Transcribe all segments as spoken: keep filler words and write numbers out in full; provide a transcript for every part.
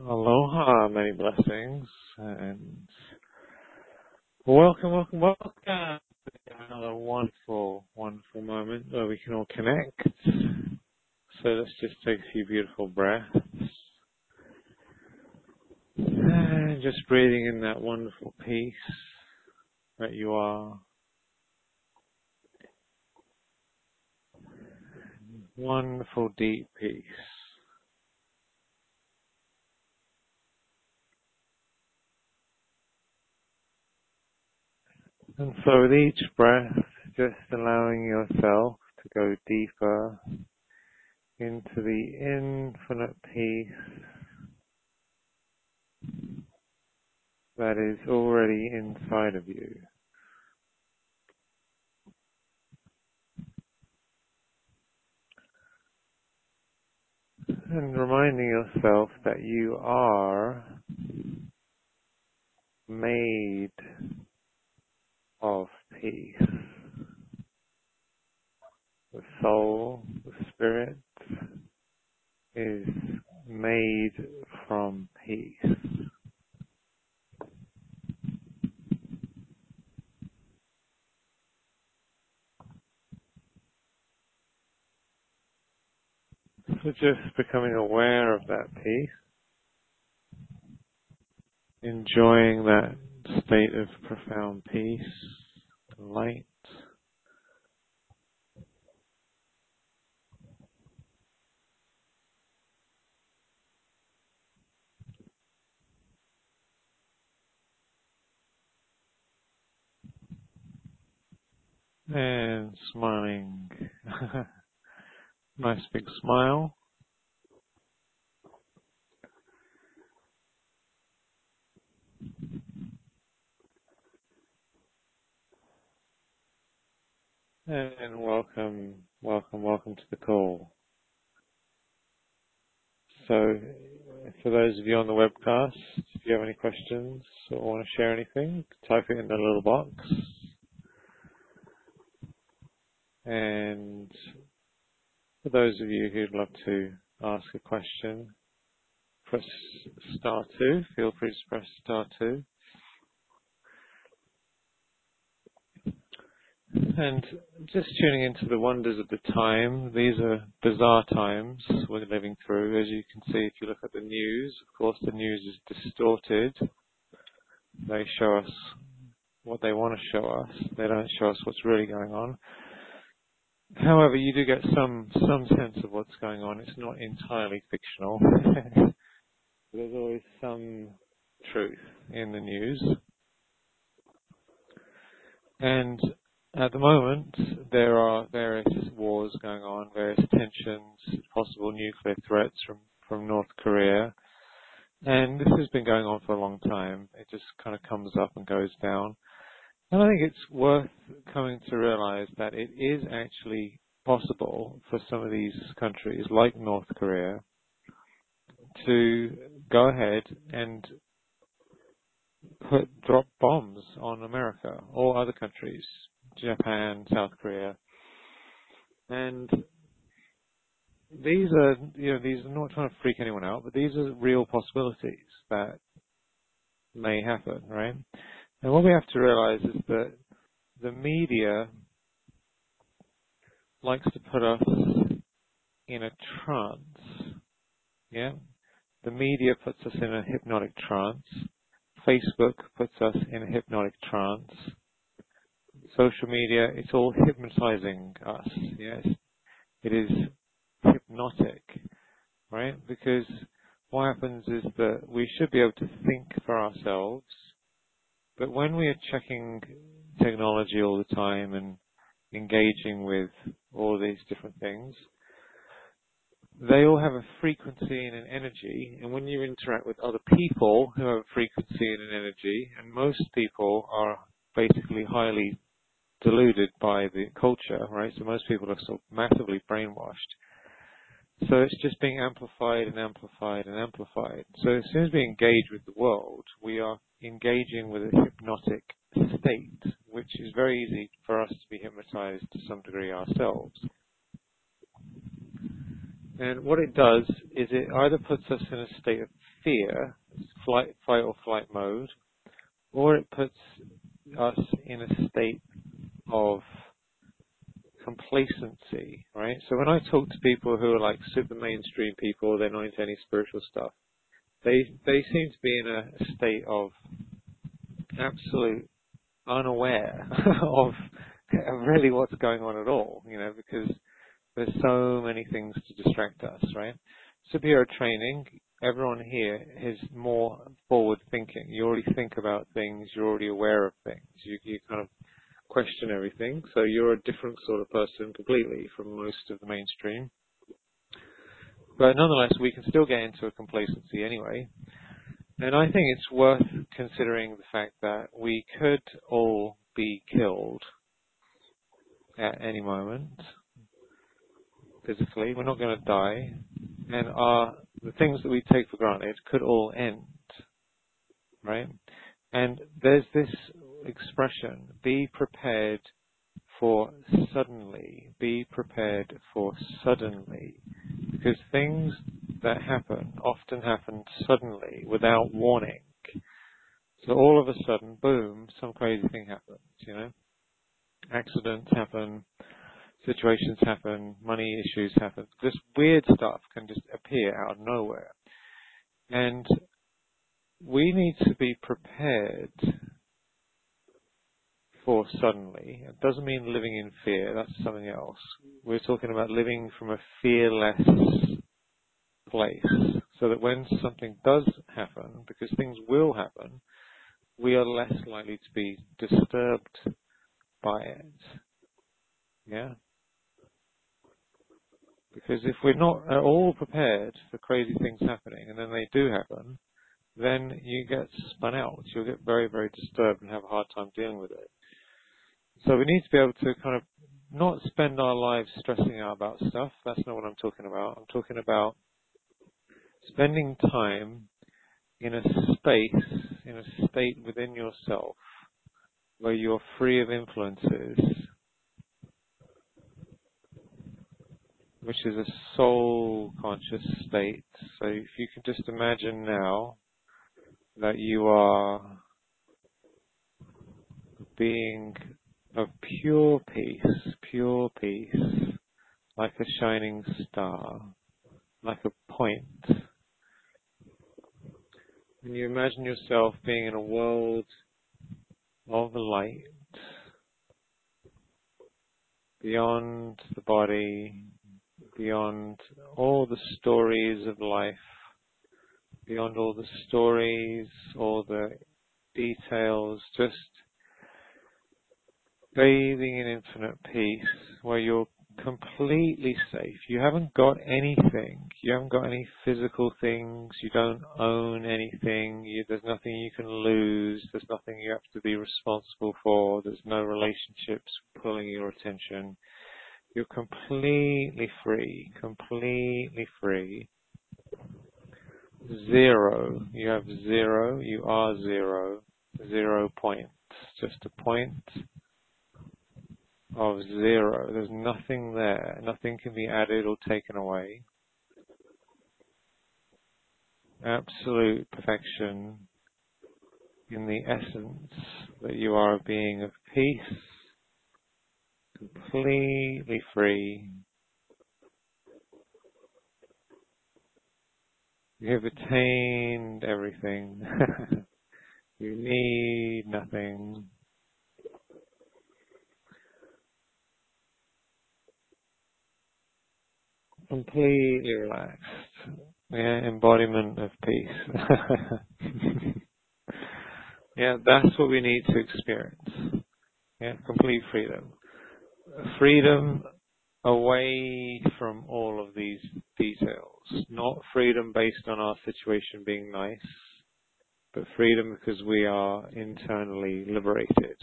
Aloha, many blessings, and welcome, welcome, welcome to another wonderful, wonderful moment where we can all connect. So let's just take a few beautiful breaths, and just breathing in that wonderful peace that you are. Wonderful, deep peace. And so with each breath, just allowing yourself to go deeper into the infinite peace that is already inside of you. And reminding yourself that you are made of peace. The soul, the spirit is made from peace. So just becoming aware of that peace, enjoying that state of profound peace, light, and smiling. Nice big smile. And welcome, welcome, welcome to the call. So, for those of you on the webcast, if you have any questions or want to share anything, type it in the little box. And for those of you who'd love to ask a question, press star two. Feel free to press star two. And just tuning into the wonders of the time. These are bizarre times we're living through. As you can see, if you look at the news, of course the news is distorted. They show us what they want to show us. They don't show us what's really going on. However, you do get some some sense of what's going on. It's not entirely fictional. There's always some truth in the news. And at the moment, there are various wars going on, various tensions, possible nuclear threats from, from North Korea. And this has been going on for a long time. It just kind of comes up and goes down. And I think it's worth coming to realize that it is actually possible for some of these countries, like North Korea, to go ahead and put drop bombs on America or other countries, Japan, South Korea. And these are, you know, these are not trying to freak anyone out, but these are real possibilities that may happen, right? And what we have to realize is that the media likes to put us in a trance, yeah? The media puts us in a hypnotic trance. Facebook puts us in a hypnotic trance. Social media, it's all hypnotizing us, yes? It is hypnotic, right? Because what happens is that we should be able to think for ourselves, but when we are checking technology all the time and engaging with all these different things, they all have a frequency and an energy, and when you interact with other people who have a frequency and an energy, and most people are basically highly deluded by the culture, right? So most people are sort of massively brainwashed. So it's just being amplified and amplified and amplified. So as soon as we engage with the world, we are engaging with a hypnotic state, which is very easy for us to be hypnotized to some degree ourselves. And what it does is it either puts us in a state of fear, flight, fight or flight mode, or it puts us in a state of complacency, right? So when I talk to people who are like super mainstream people, they're not into any spiritual stuff, they they seem to be in a state of absolute unaware of really what's going on at all, you know, because there's so many things to distract us, right? Superhero training, everyone here is more forward thinking. You already think about things, you're already aware of things. You, you kind of question everything. So you're a different sort of person completely from most of the mainstream. But nonetheless, we can still get into a complacency anyway. And I think it's worth considering the fact that we could all be killed at any moment. Physically, we're not going to die, and our the things that we take for granted could all end, right? And there's this expression: be prepared for suddenly. Be prepared for suddenly, because things that happen often happen suddenly without warning. So all of a sudden, boom, some crazy thing happens. You know, accidents happen. Situations happen, money issues happen. This weird stuff can just appear out of nowhere. And we need to be prepared for suddenly. It doesn't mean living in fear, that's something else. We're talking about living from a fearless place, so that when something does happen, because things will happen, we are less likely to be disturbed by it. Yeah? Because if we're not at all prepared for crazy things happening, and then they do happen, then you get spun out. You'll get very, very disturbed and have a hard time dealing with it. So we need to be able to kind of not spend our lives stressing out about stuff. That's not what I'm talking about. I'm talking about spending time in a space, in a state within yourself, where you're free of influences, which is a soul-conscious state. So if you can just imagine now that you are a being of pure peace, pure peace, like a shining star, like a point. And you imagine yourself being in a world of light, beyond the body, beyond all the stories of life, beyond all the stories, all the details, just bathing in infinite peace, where you're completely safe. You haven't got anything. You haven't got any physical things. You don't own anything. You, there's nothing you can lose. There's nothing you have to be responsible for. There's no relationships pulling your attention. You're completely free, completely free. Zero. You have zero. You are zero. Zero points. Just a point of zero. There's nothing there. Nothing can be added or taken away. Absolute perfection in the essence that you are a being of peace, completely free. You have attained everything. You need nothing. Completely relaxed. Yeah, embodiment of peace. Yeah, that's what we need to experience. Yeah, complete freedom. Freedom away from all of these details. Not freedom based on our situation being nice, but freedom because we are internally liberated.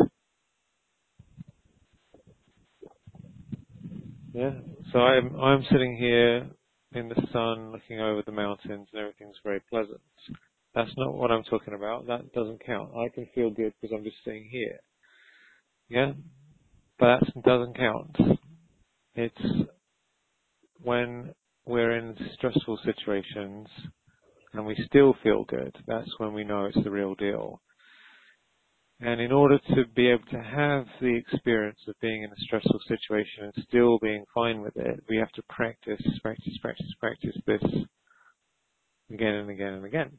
Yeah. So I'm I'm sitting here in the sun, looking over the mountains, and everything's very pleasant. That's not what I'm talking about. That doesn't count. I can feel good because I'm just sitting here. Yeah. But that doesn't count. It's when we're in stressful situations and we still feel good, that's when we know it's the real deal. And in order to be able to have the experience of being in a stressful situation and still being fine with it, we have to practice, practice, practice, practice this again and again and again.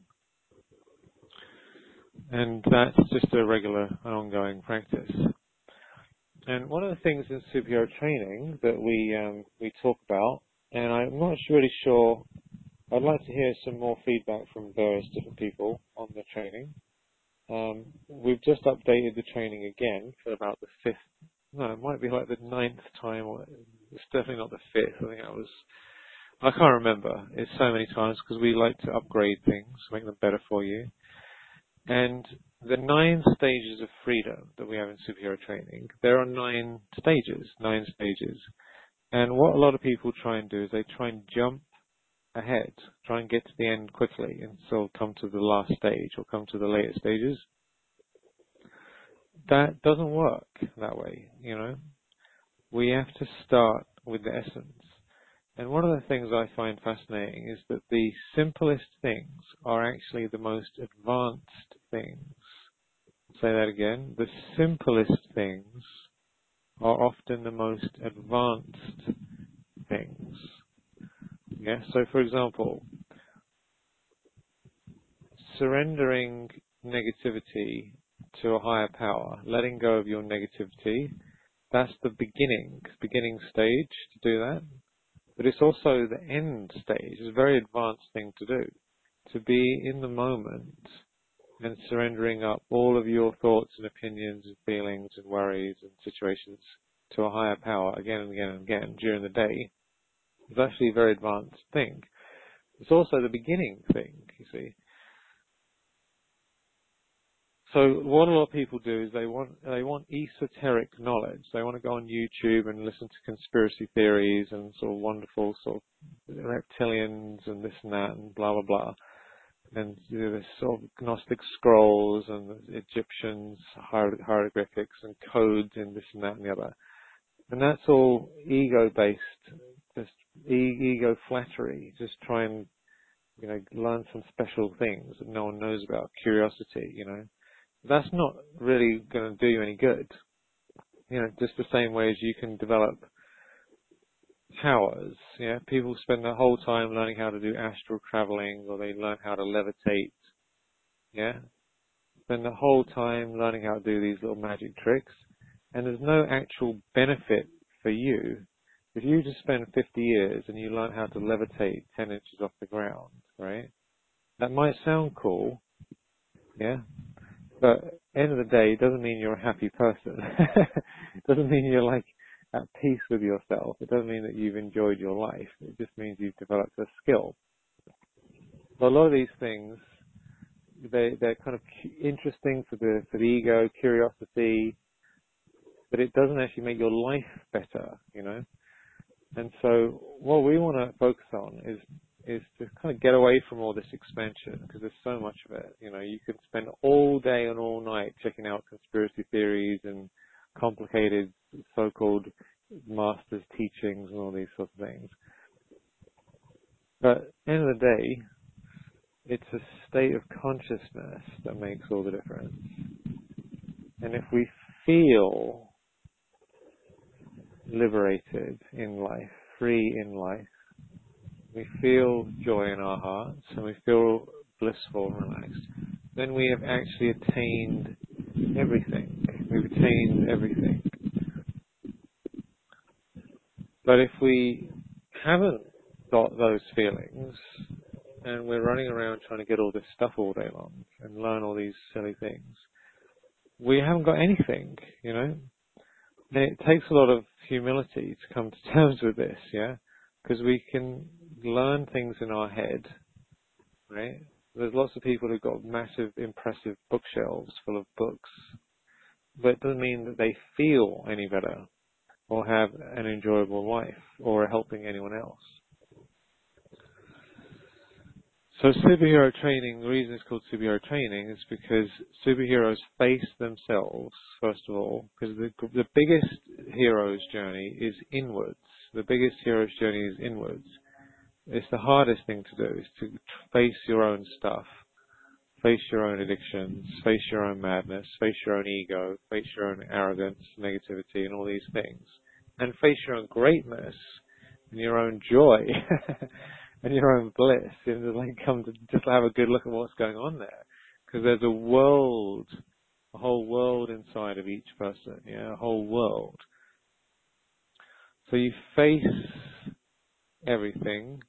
And that's just a regular and ongoing practice. And one of the things in superhero training that we um, we talk about, and I'm not really sure, I'd like to hear some more feedback from various different people on the training. Um, we've just updated the training again for about the fifth, no, it might be like the ninth time, or it's definitely not the fifth, I think that was, I can't remember, it's so many times because we like to upgrade things, make them better for you. And the nine stages of freedom that we have in superhero training, there are nine stages, nine stages. And what a lot of people try and do is they try and jump ahead, try and get to the end quickly and so come to the last stage or come to the later stages. That doesn't work that way, you know. We have to start with the essence. And one of the things I find fascinating is that the simplest things are actually the most advanced things. Say that again. The simplest things are often the most advanced things. Yeah. So, for example, surrendering negativity to a higher power, letting go of your negativity, that's the beginning, beginning stage to do that. But it's also the end stage. It's a very advanced thing to do. To be in the moment and surrendering up all of your thoughts and opinions and feelings and worries and situations to a higher power again and again and again during the day is actually a very advanced thing. It's also the beginning thing, you see. So what a lot of people do is they want they want esoteric knowledge. They want to go on YouTube and listen to conspiracy theories and sort of wonderful sort of reptilians and this and that and blah blah blah. And you know, this sort of Gnostic scrolls and the Egyptians hieroglyphics and codes and this and that and the other. And that's all ego based, just e- ego flattery. Just try and you know learn some special things that no one knows about. Curiosity, you know. That's not really going to do you any good. You know, just the same way as you can develop powers. Yeah, people spend their whole time learning how to do astral traveling, or they learn how to levitate. Yeah, spend the whole time learning how to do these little magic tricks, and there's no actual benefit for you. If you just spend fifty years and you learn how to levitate ten inches off the ground, right? That might sound cool. Yeah. But at the end of the day, it doesn't mean you're a happy person. It doesn't mean you're like at peace with yourself. It doesn't mean that you've enjoyed your life. It just means you've developed a skill. But a lot of these things, they, they're kind of interesting for the, for the ego, curiosity, but it doesn't actually make your life better, you know. And so what we want to focus on is is to kind of get away from all this expansion, because there's so much of it. You know, you could spend all day and all night checking out conspiracy theories and complicated so-called masters' teachings and all these sorts of things. But at the end of the day, it's a state of consciousness that makes all the difference. And if we feel liberated in life, free in life, we feel joy in our hearts and we feel blissful and relaxed, then we have actually attained everything. We've attained everything. But if we haven't got those feelings and we're running around trying to get all this stuff all day long and learn all these silly things, we haven't got anything, you know. And it takes a lot of humility to come to terms with this, yeah? Because we can learn things in our head, right? There's lots of people who've got massive, impressive bookshelves full of books, but it doesn't mean that they feel any better or have an enjoyable life or are helping anyone else. So superhero training, the reason it's called superhero training is because superheroes face themselves, first of all, because the, the biggest hero's journey is inwards. The biggest hero's journey is inwards. It's the hardest thing to do, is to face your own stuff, face your own addictions, face your own madness, face your own ego, face your own arrogance, negativity, and all these things, and face your own greatness and your own joy and your own bliss, and just like come to just have a good look at what's going on there, because there's a world, a whole world inside of each person, yeah, a whole world. So you face everything,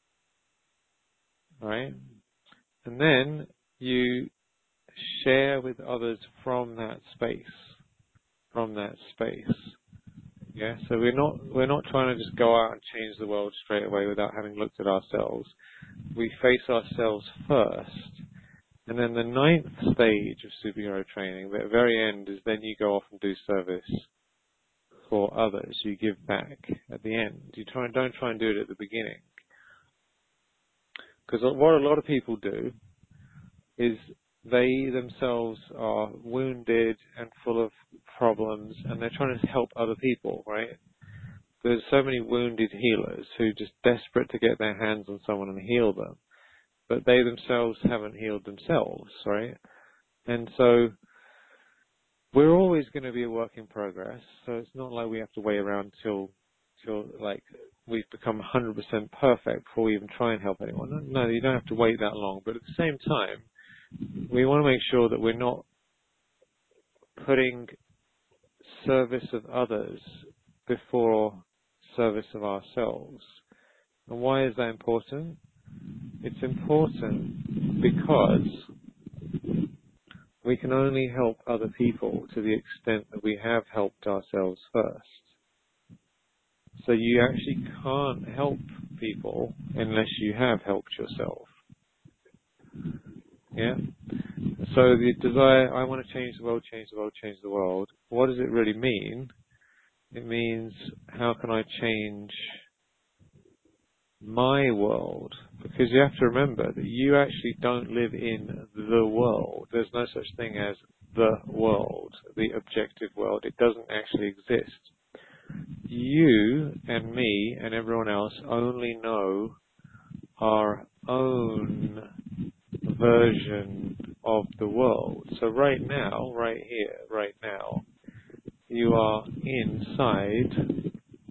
right? And then you share with others from that space, from that space. Yeah, so we're not we're not trying to just go out and change the world straight away without having looked at ourselves. We face ourselves first, and then the ninth stage of superhero training, the very end, is then you go off and do service for others. You give back at the end. You try and don't try and do it at the beginning, because what a lot of people do is they themselves are wounded and full of problems, and they're trying to help other people, right? There's so many wounded healers who are just desperate to get their hands on someone and heal them, but they themselves haven't healed themselves, right? And so we're always going to be a work in progress, so it's not like we have to wait around till, till like, we've become one hundred percent perfect before we even try and help anyone. No, you don't have to wait that long, but at the same time, we want to make sure that we're not putting service of others before service of ourselves. And why is that important? It's important because we can only help other people to the extent that we have helped ourselves first. So you actually can't help people unless you have helped yourself. Yeah? So the desire, I want to change the world, change the world, change the world, what does it really mean? It means, how can I change my world? Because you have to remember that you actually don't live in the world. There's no such thing as the world, the objective world. It doesn't actually exist. You and me and everyone else only know our own version of the world. So right now, right here, right now, you are inside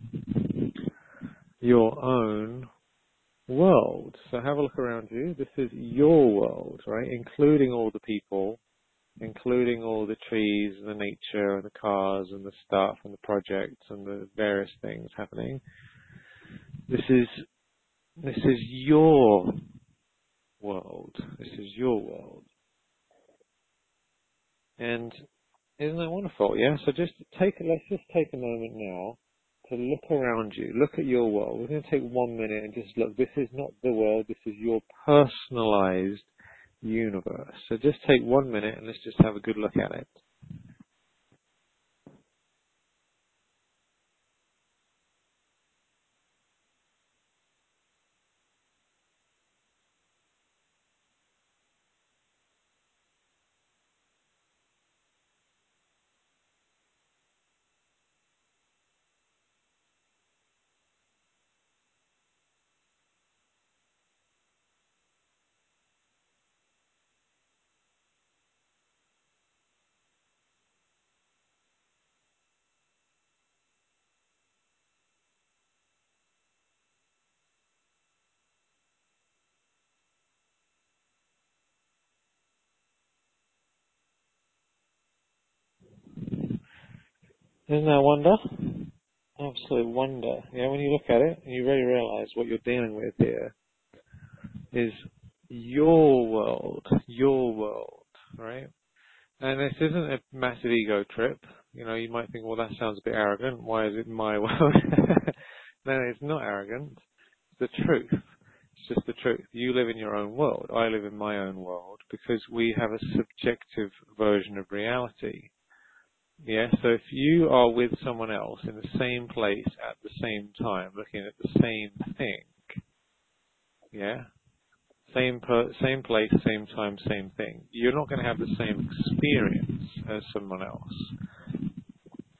your own world. So have a look around you. This is your world, right? Including all the people, including all the trees and the nature and the cars and the stuff and the projects and the various things happening. This is this is your world. This is your world. And isn't that wonderful? Yeah. So just take let's just take a moment now to look around you. Look at your world. We're going to take one minute and just look. This is not the world. This is your personalized universe. So just take one minute and let's just have a good look at it. Isn't that wonder? Absolute wonder. Yeah, when you look at it, you really realize what you're dealing with here is your world, your world, right? And this isn't a massive ego trip. You know, you might think, well, that sounds a bit arrogant. Why is it my world? No, it's not arrogant. It's the truth. It's just the truth. You live in your own world. I live in my own world because we have a subjective version of reality. Yeah, so if you are with someone else in the same place at the same time, looking at the same thing, yeah, same per, same place, same time, same thing, you're not going to have the same experience as someone else.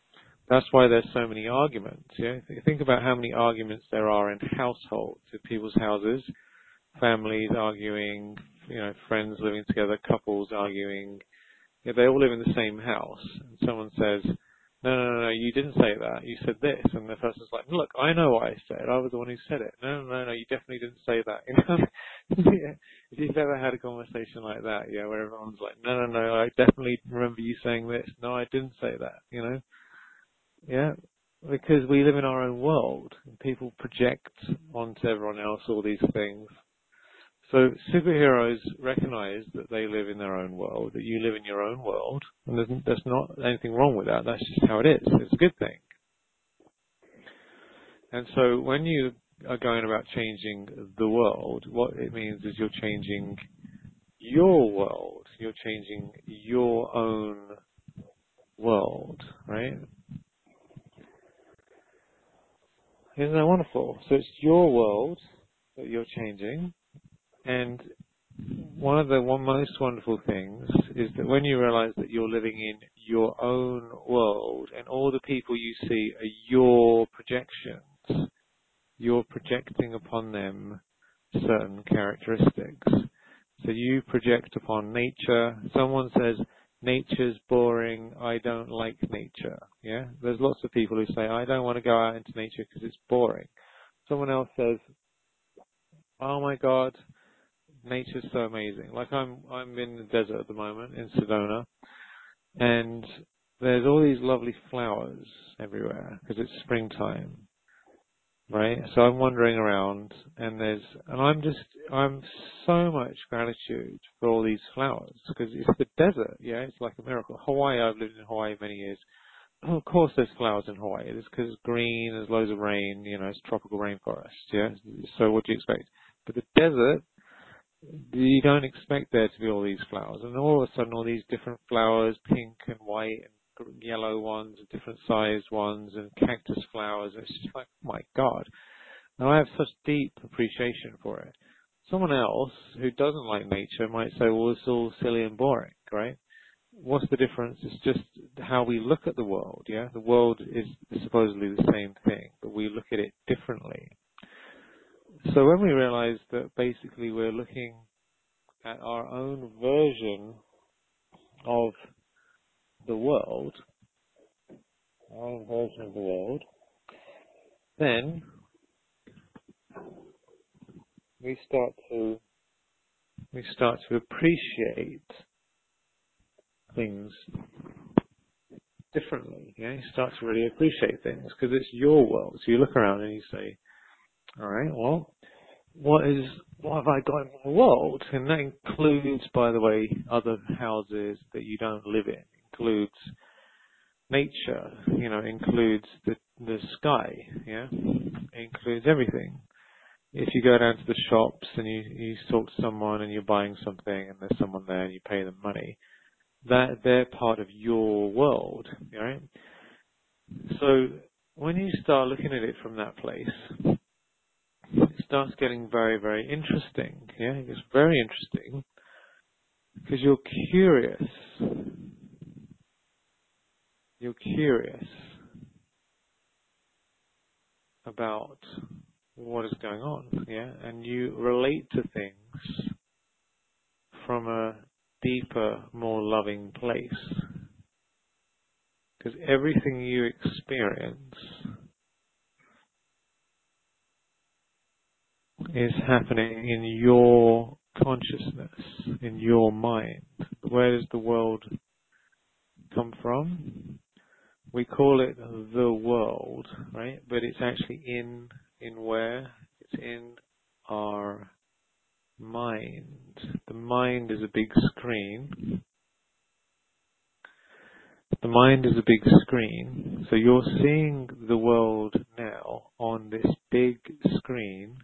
That's why there's so many arguments. Yeah, think about how many arguments there are in households, in people's houses, families arguing, you know, friends living together, couples arguing. Yeah, they all live in the same house, and someone says, no, no, no, no, you didn't say that. You said this. And the person's like, look, I know what I said. I was the one who said it. No, no, no, no, you definitely didn't say that. You know? Yeah. If you've ever had a conversation like that, yeah, where everyone's like, no, no, no, I definitely remember you saying this. No, I didn't say that, you know? Yeah. Because we live in our own world. And people project onto everyone else all these things. So superheroes recognize that they live in their own world, that you live in your own world, and there's, there's not anything wrong with that. That's just how it is. It's a good thing. And so when you are going about changing the world, what it means is you're changing your world. You're changing your own world, right? Isn't that wonderful? So it's your world that you're changing, and one of the one most wonderful things is that when you realize that you're living in your own world and all the people you see are your projections, you're projecting upon them certain characteristics. So you project upon nature. Someone says, nature's boring, I don't like nature. Yeah, there's lots of people who say, I don't want to go out into nature because it's boring. Someone else says, oh my God, nature's so amazing. Like I'm, I'm in the desert at the moment in Sedona, and there's all these lovely flowers everywhere because it's springtime, right? So I'm wandering around, and there's, and I'm just, I'm so much gratitude for all these flowers because it's the desert, yeah. It's like a miracle. Hawaii, I've lived in Hawaii many years. Oh, of course, there's flowers in Hawaii. It's because it's green, there's loads of rain, you know, it's tropical rainforest, yeah. So what do you expect? But the desert, you don't expect there to be all these flowers, and all of a sudden all these different flowers, pink and white and yellow ones, and different sized ones, and cactus flowers. It's just like, oh my God. And I have such deep appreciation for it. Someone else who doesn't like nature might say, well, it's all silly and boring, right? What's the difference? It's just how we look at the world, yeah? The world is supposedly the same thing, but we look at it differently. So when we realize that basically we're looking at our own version of the world, our own version of the world, then we start to we start to appreciate things differently. Yeah, you start to really appreciate things because it's your world. So you look around and you say, "All right, well, what is what have I got in my world?" And that includes, by the way, other houses that you don't live in. It includes nature, you know, includes the the sky, yeah, it includes everything. If you go down to the shops and you you talk to someone and you're buying something and there's someone there and you pay them money, that they're part of your world, right? So when you start looking at it from that place, it starts getting very, very interesting. Yeah, it gets very interesting because you're curious. You're curious about what is going on, yeah, and you relate to things from a deeper, more loving place. Because everything you experience is happening in your consciousness, in your mind. Where does the world come from? We call it the world, right? But it's actually in, in where? It's in our mind. The mind is a big screen. The mind is a big screen. So you're seeing the world now on this big screen,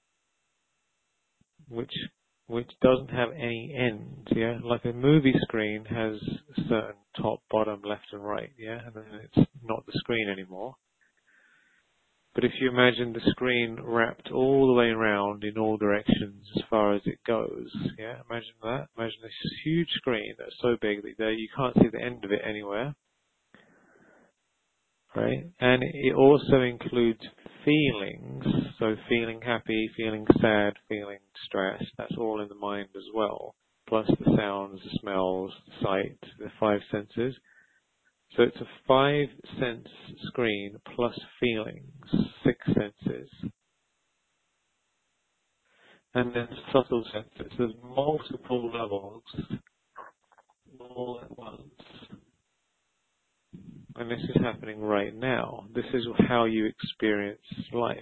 which which doesn't have any end, yeah? Like a movie screen has a certain top, bottom, left and right, yeah? And then it's not the screen anymore. But if you imagine the screen wrapped all the way around in all directions as far as it goes, yeah, imagine that. Imagine this huge screen that's so big that there you can't see the end of it anywhere, right? And it also includes feelings, so feeling happy, feeling sad, feeling stressed, that's all in the mind as well, plus the sounds, the smells, the sight, the five senses. So it's a five sense screen plus feelings, six senses. And then subtle senses. There's multiple levels all at once. And this is happening right now. This is how you experience life.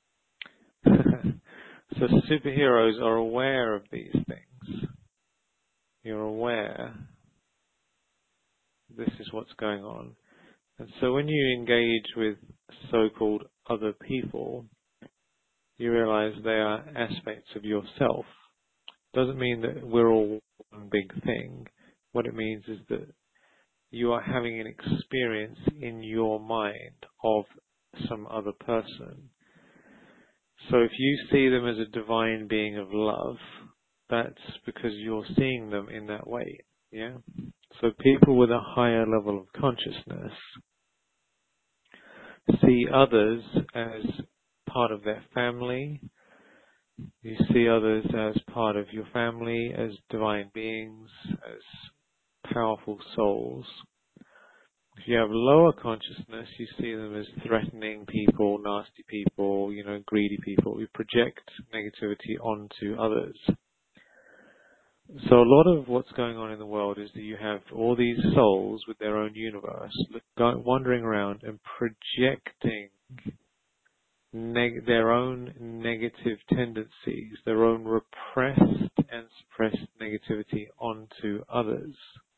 So superheroes are aware of these things. You're aware this is what's going on. And so when you engage with so-called other people, you realize they are aspects of yourself. Doesn't mean that we're all one big thing. What it means is that you are having an experience in your mind of some other person. So if you see them as a divine being of love, that's because you're seeing them in that way. Yeah. So people with a higher level of consciousness see others as part of their family. You see others as part of your family, as divine beings, as powerful souls. If you have lower consciousness, you see them as threatening people, nasty people, you know, greedy people. We project negativity onto others. So a lot of what's going on in the world is that you have all these souls with their own universe wandering around and projecting neg- their own negative tendencies, their own repressed and suppressed negativity onto others.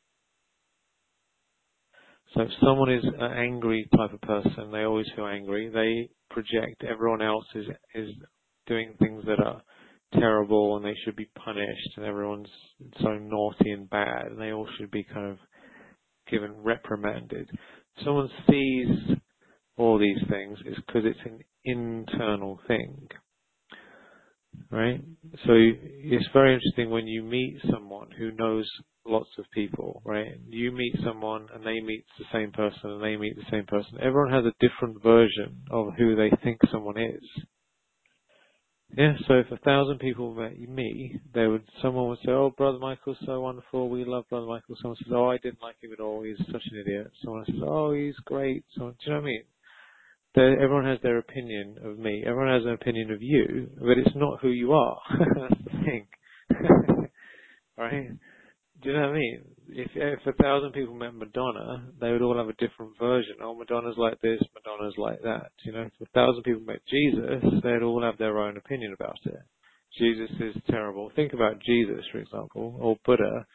So if someone is an angry type of person, they always feel angry, they project everyone else is, is doing things that are terrible and they should be punished, and everyone's so naughty and bad and they all should be kind of given reprimanded. If someone sees all these things, it's because it's an internal thing, right? So it's very interesting when you meet someone who knows lots of people, right? You meet someone and they meet the same person and they meet the same person. Everyone has a different version of who they think someone is. Yeah, so if a thousand people met me, they would, someone would say, oh, Brother Michael's so wonderful, we love Brother Michael. Someone says, oh, I didn't like him at all, he's such an idiot. Someone says, oh, he's great. Someone, do you know what I mean? They're, everyone has their opinion of me. Everyone has an opinion of you, but it's not who you are. That's the thing. Right? Do you know what I mean? If, if a thousand people met Madonna, they would all have a different version. Oh, Madonna's like this, Madonna's like that. You know, if a thousand people met Jesus, they'd all have their own opinion about it. Jesus is terrible. Think about Jesus, for example, or Buddha.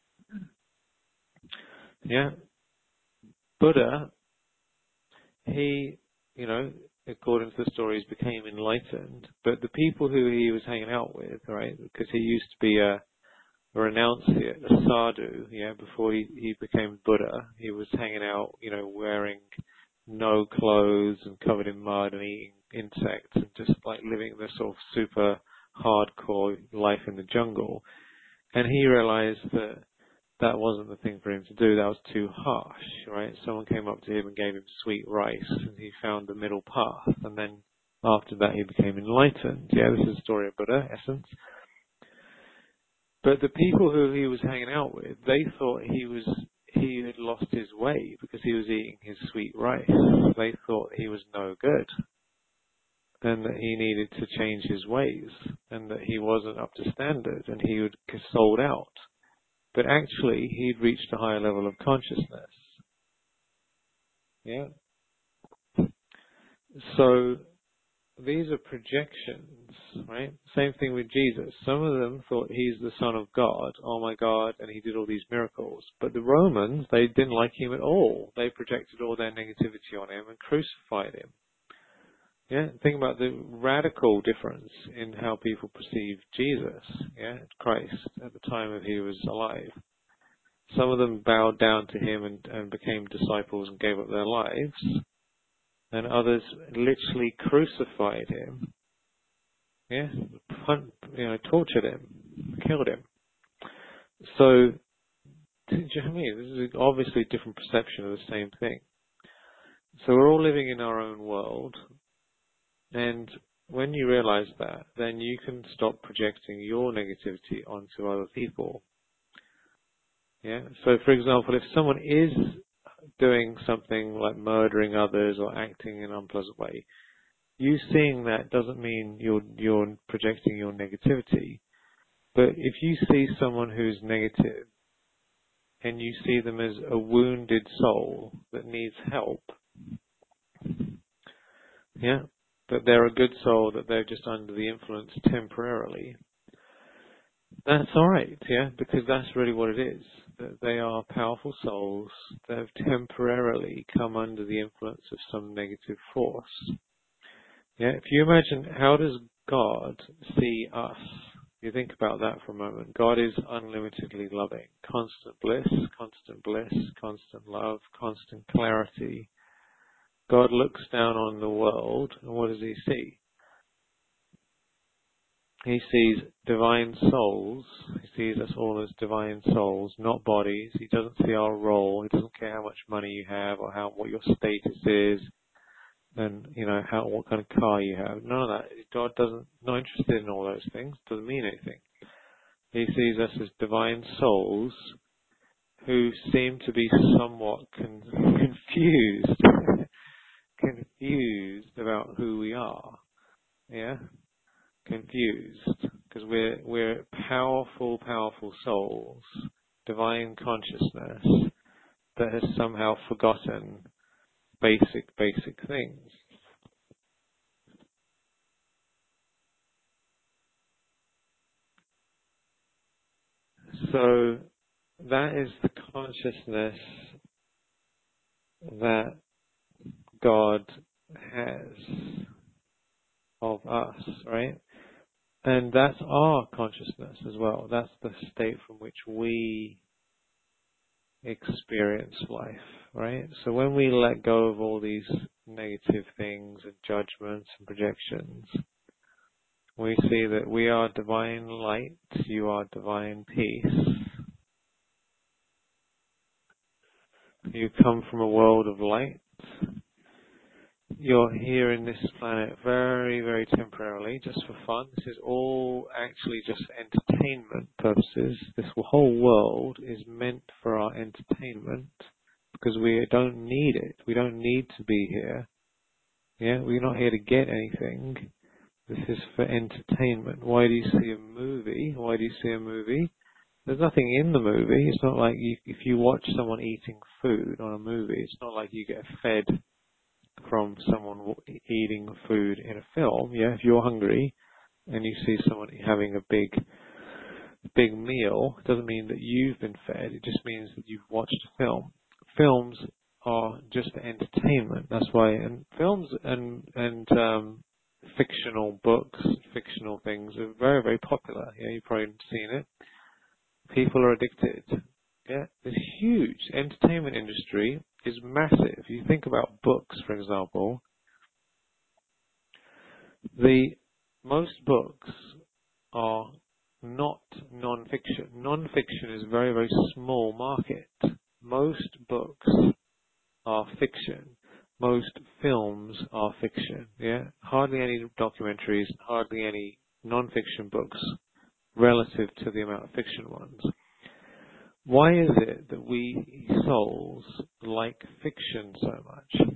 Yeah? Buddha, he, you know, according to the stories, became enlightened. But the people who he was hanging out with, right, because he used to be a a renunciate, a sadhu, yeah, before he, he became Buddha. He was hanging out, you know, wearing no clothes and covered in mud and eating insects and just like living this sort of super hardcore life in the jungle. And he realized that that wasn't the thing for him to do. That was too harsh, right? Someone came up to him and gave him sweet rice and he found the middle path. And then after that he became enlightened. Yeah, this is the story of Buddha, essence. But the people who he was hanging out with, they thought he was he had lost his way because he was eating his sweet rice. They thought he was no good and that he needed to change his ways and that he wasn't up to standard and he would get sold out. But actually, he'd reached a higher level of consciousness. Yeah. So these are projections, right? Same thing with Jesus. Some of them thought he's the Son of God. Oh my God, and he did all these miracles. But the Romans, they didn't like him at all. They projected all their negativity on him and crucified him. Yeah, think about the radical difference in how people perceived Jesus, yeah, Christ, at the time that he was alive. Some of them bowed down to him and, and became disciples and gave up their lives. And others literally crucified him, yeah, pun- you know, tortured him, killed him. So, do you know what I mean? This is obviously a different perception of the same thing. So we're all living in our own world, and when you realize that, then you can stop projecting your negativity onto other people. Yeah. So, for example, if someone is doing something like murdering others or acting in an unpleasant way, you seeing that doesn't mean you're you're projecting your negativity. But if you see someone who's negative and you see them as a wounded soul that needs help, yeah, but they're a good soul, that they're just under the influence temporarily, that's all right, yeah, because that's really what it is. That they are powerful souls that have temporarily come under the influence of some negative force. Yeah, if you imagine, how does God see us? You think about that for a moment. God is unlimitedly loving, constant bliss, constant bliss, constant love, constant clarity. God looks down on the world, and what does he see? He sees divine souls. He sees us all as divine souls, not bodies. He doesn't see our role. He doesn't care how much money you have or how what your status is, and you know how what kind of car you have. None of that. God doesn't not interested in all those things. Doesn't mean anything. He sees us as divine souls who seem to be somewhat con- confused, confused about who we are. Yeah. Confused, because we're we're powerful, powerful souls, divine consciousness that has somehow forgotten basic, basic things. So that is the consciousness that God has of us, right? And that's our consciousness as well. That's the state from which we experience life, right? So when we let go of all these negative things and judgments and projections, we see that we are divine light, you are divine peace. You come from a world of light. You're here in this planet very, very temporarily, just for fun. This is all actually just entertainment purposes. This whole world is meant for our entertainment because we don't need it. We don't need to be here. Yeah, we're not here to get anything. This is for entertainment. Why do you see a movie? Why do you see a movie? There's nothing in the movie. It's not like you, if you watch someone eating food on a movie, it's not like you get fed from someone w- eating food in a film. Yeah, if you're hungry and you see someone having a big, big meal, it doesn't mean that you've been fed. It just means that you've watched a film. Films are just entertainment. That's why, and films and and um, fictional books, fictional things are very, very popular. Yeah, you've probably seen it. People are addicted. Yeah, it's huge. Entertainment industry is massive. You think about books, for example. The most books are not non-fiction. Non-fiction is a very, very small market. Most books are fiction. Most films are fiction. Yeah, hardly any documentaries, hardly any non-fiction books relative to the amount of fiction ones. Why is it that we souls like fiction so much?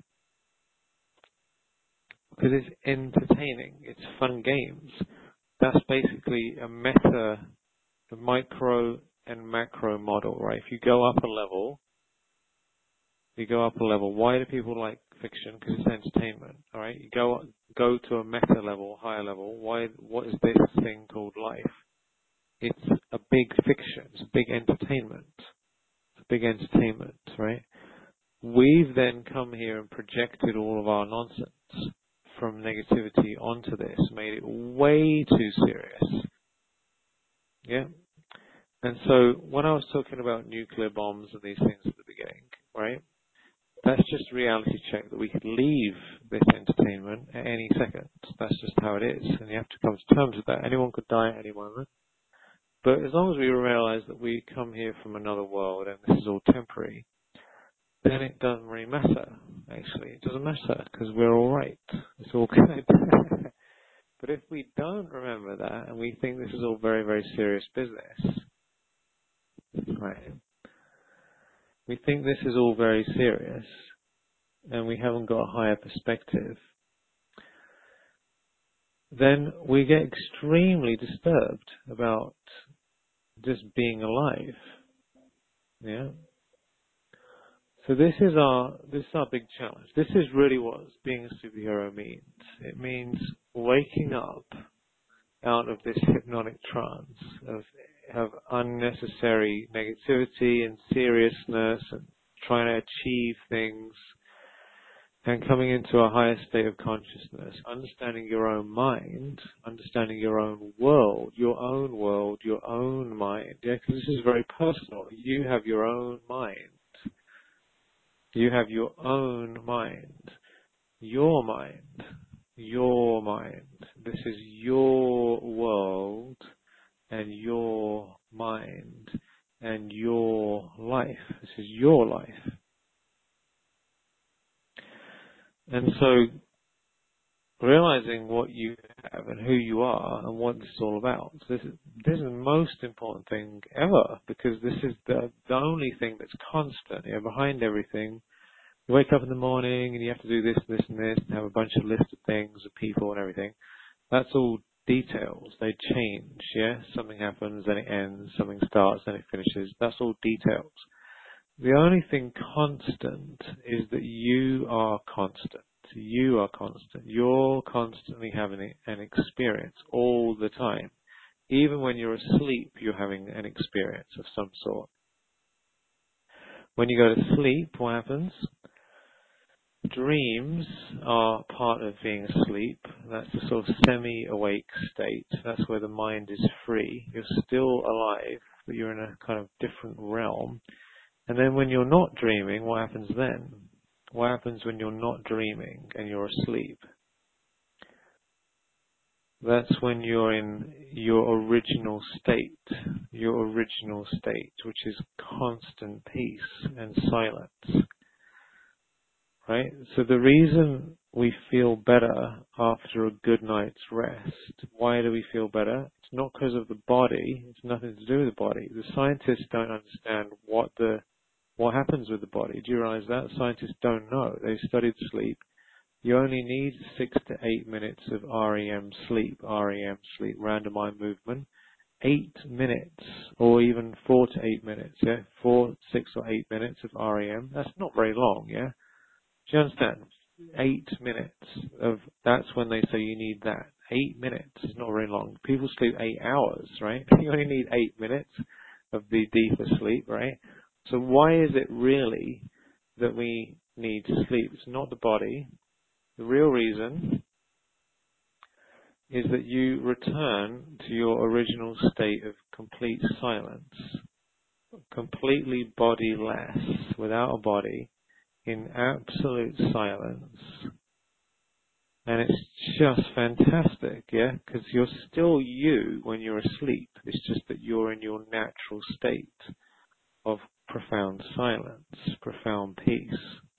Because it's entertaining. It's fun games. That's basically a meta, a micro and macro model, right? If you go up a level, you go up a level. Why do people like fiction? Because it's entertainment, all right? You go go to a meta level, higher level. Why? What is this thing called life? It's a big fiction. It's a big entertainment. It's a big entertainment, right? We've then come here and projected all of our nonsense from negativity onto this, made it way too serious. Yeah? And so when I was talking about nuclear bombs and these things at the beginning, right, that's just a reality check that we could leave this entertainment at any second. That's just how it is. And you have to come to terms with that. Anyone could die at any moment. But as long as we realize that we come here from another world and this is all temporary, then it doesn't really matter. actually. It doesn't matter because we're all right. It's all good. But if we don't remember that and we think this is all very, very serious business, right? We think this is all very serious and we haven't got a higher perspective, then we get extremely disturbed about just being alive. Yeah. So this is our this is our big challenge. This is really what being a superhero means. It means waking up out of this hypnotic trance of of unnecessary negativity and seriousness and trying to achieve things, and coming into a higher state of consciousness, understanding your own mind, understanding your own world, your own world, your own mind. Yeah, because this is very personal. You have your own mind. You have your own mind. Your mind. Your mind. This is your world and your mind and your life. This is your life. And so, realizing what you have and who you are and what this is all about. So this is, this is the most important thing ever, because this is the, the only thing that's constant. You know, behind everything, you wake up in the morning and you have to do this, this and this and have a bunch of lists of things, of people and everything. That's all details. They change, yeah? Something happens, then it ends, something starts, then it finishes. That's all details. The only thing constant is that you are constant. You are constant. You're constantly having an experience all the time. Even when you're asleep, you're having an experience of some sort. When you go to sleep, what happens? Dreams are part of being asleep. That's the sort of semi-awake state. That's where the mind is free. You're still alive, but you're in a kind of different realm. And then when you're not dreaming, what happens then? What happens when you're not dreaming and you're asleep? That's when you're in your original state, your original state, which is constant peace and silence. Right? So the reason we feel better after a good night's rest, why do we feel better? It's not because of the body. It's nothing to do with the body. The scientists don't understand what the what happens with the body. Do you realize that? Scientists don't know. They studied sleep. You only need six to eight minutes of R E M sleep, R E M sleep, random eye movement. Eight minutes, or even four to eight minutes, yeah? Four, six or eight minutes of R E M. That's not very long, yeah? Do you understand? Eight minutes of, that's when they say you need that. Eight minutes is not very long. People sleep eight hours, right? You only need eight minutes of the deeper sleep, right? So why is it really that we need to sleep? It's not the body. The real reason is that you return to your original state of complete silence, completely bodiless, without a body, in absolute silence. And it's just fantastic, yeah? Because you're still you when you're asleep. It's just that you're in your natural state of profound silence, profound peace.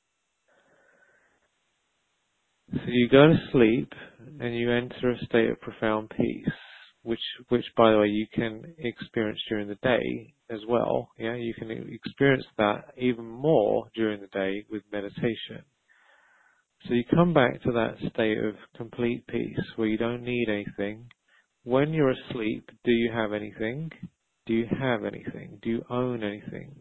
So you go to sleep and you enter a state of profound peace, which, which by the way, you can experience during the day as well. Yeah, you can experience that even more during the day with meditation. So you come back to that state of complete peace where you don't need anything. When you're asleep, do you have anything? Do you have anything? Do you own anything?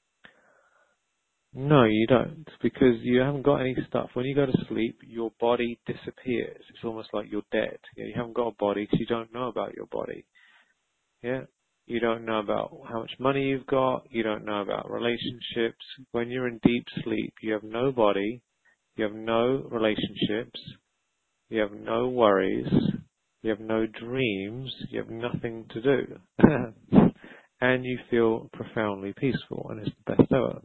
No, you don't, because you haven't got any stuff. When you go to sleep, your body disappears. It's almost like you're dead. Yeah, you haven't got a body because you don't know about your body. Yeah, you don't know about how much money you've got. You don't know about relationships. When you're in deep sleep, you have no body. You have no relationships. You have no worries. You have no dreams. You have nothing to do. And you feel profoundly peaceful, and it's the best ever.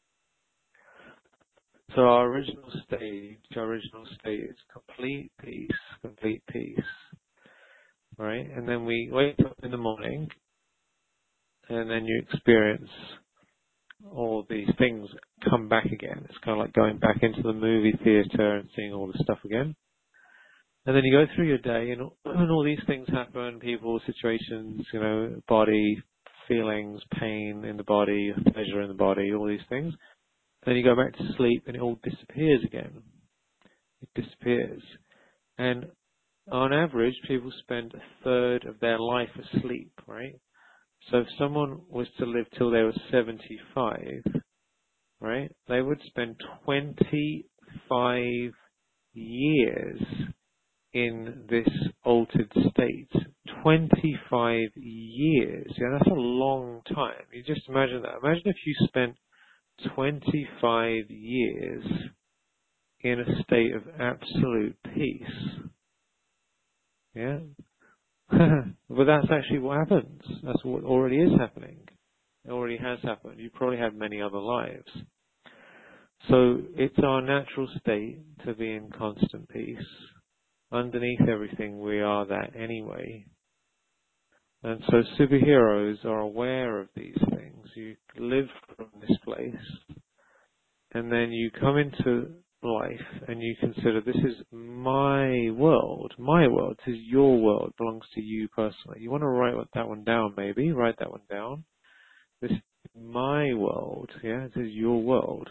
So our original state, our original state is complete peace, complete peace, right? And then we wake up in the morning, and then you experience all these things come back again. It's kind of like going back into the movie theater and seeing all this stuff again. And then you go through your day, and, and all these things happen, people, situations, you know, body, feelings, pain in the body, pleasure in the body, all these things. Then you go back to sleep, and it all disappears again. It disappears. And on average, people spend a third of their life asleep, right? So if someone was to live till they were seventy-five, right, they would spend twenty-five years in this altered state. twenty-five years. Yeah, that's a long time. You just imagine that. Imagine if you spent twenty-five years in a state of absolute peace. Yeah? But that's actually what happens. That's what already is happening. It already has happened. You probably had many other lives. So it's our natural state to be in constant peace. Underneath everything, we are that anyway. And so superheroes are aware of these things. You live from this place, and then you come into life and you consider, this is my world, my world, this is your world, belongs to you personally. You want to write that one down, maybe, write that one down. This is my world, yeah, this is your world.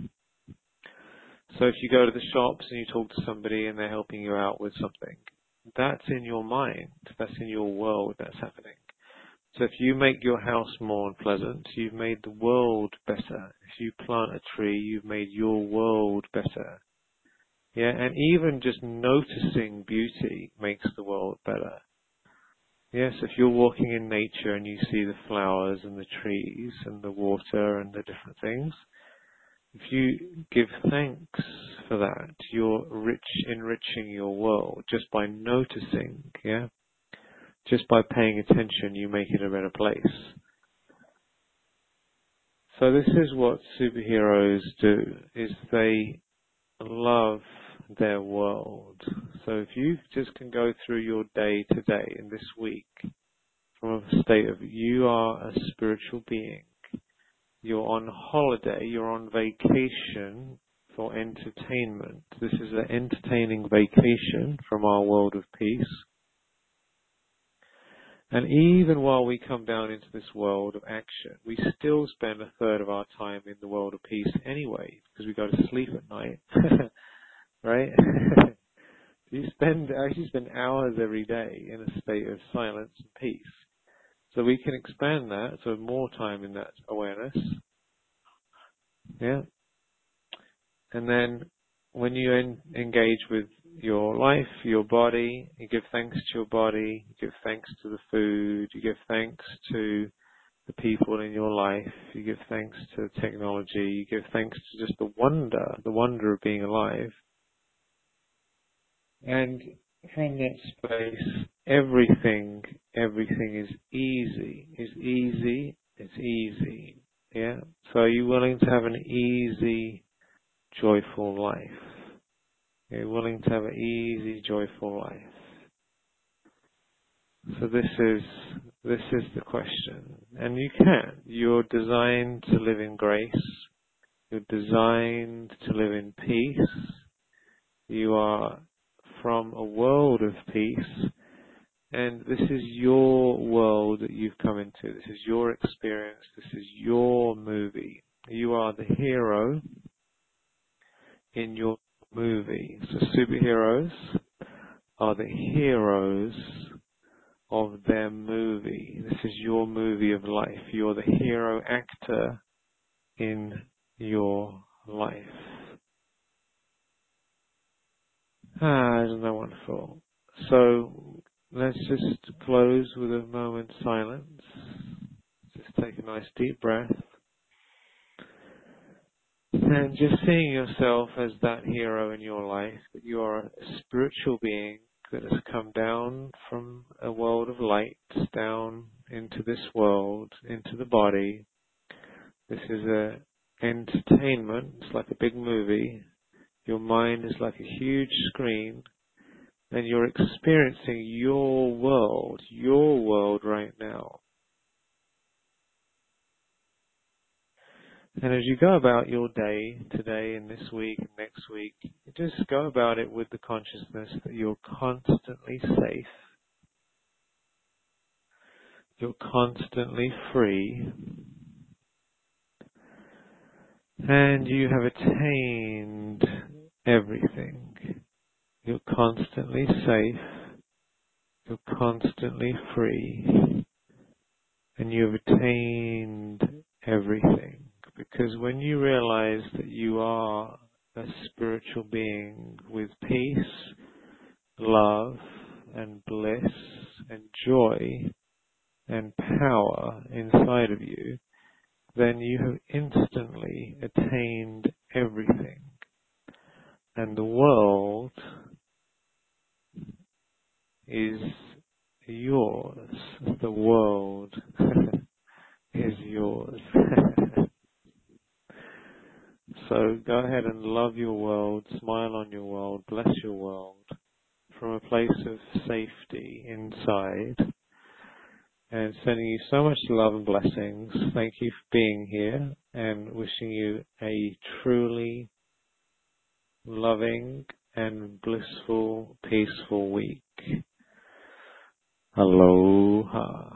So if you go to the shops and you talk to somebody and they're helping you out with something, that's in your mind, that's in your world, that's happening. So if you make your house more pleasant, you've made the world better. If you plant a tree, you've made your world better. Yeah, and even just noticing beauty makes the world better. Yes, if you're walking in nature and you see the flowers and the trees and the water and the different things, if you give thanks for that, you're rich, enriching your world just by noticing, yeah? Just by paying attention, you make it a better place. So this is what superheroes do, is they love their world. So if you just can go through your day today and this week from a state of, you are a spiritual being. You're on holiday, you're on vacation for entertainment. This is an entertaining vacation from our world of peace. And even while we come down into this world of action, we still spend a third of our time in the world of peace anyway, because we go to sleep at night, right? You spend, actually spend hours every day in a state of silence and peace. So we can expand that, so more time in that awareness. Yeah. And then when you en- engage with your life, your body, you give thanks to your body, you give thanks to the food, you give thanks to the people in your life, you give thanks to technology, you give thanks to just the wonder, the wonder of being alive. And from that space, everything, everything is easy, is easy, it's easy. Yeah? So are you willing to have an easy, joyful life? You're willing to have an easy, joyful life. So this is this is the question. And you can. You're designed to live in grace. You're designed to live in peace. You are from a world of peace. And this is your world that you've come into. This is your experience. This is your movie. You are the hero in your movie. So superheroes are the heroes of their movie. This is your movie of life. You're the hero actor in your life. Ah, isn't that wonderful? So let's just close with a moment's silence. Just take a nice deep breath. And just seeing yourself as that hero in your life, that you are a spiritual being that has come down from a world of light, down into this world, into the body. This is a entertainment. It's like a big movie. Your mind is like a huge screen, and you're experiencing your world, your world right now. And as you go about your day today and this week and next week, just go about it with the consciousness that you're constantly safe, you're constantly free, and you have attained everything. You're constantly safe, you're constantly free, and you've attained everything. Because when you realize that you are a spiritual being with peace, love, and bliss, and joy, and power inside of you, then you have instantly attained everything. And the world is yours. The world is yours. So go ahead and love your world, smile on your world, bless your world from a place of safety inside, and sending you so much love and blessings. Thank you for being here, and wishing you a truly loving and blissful, peaceful week. Aloha.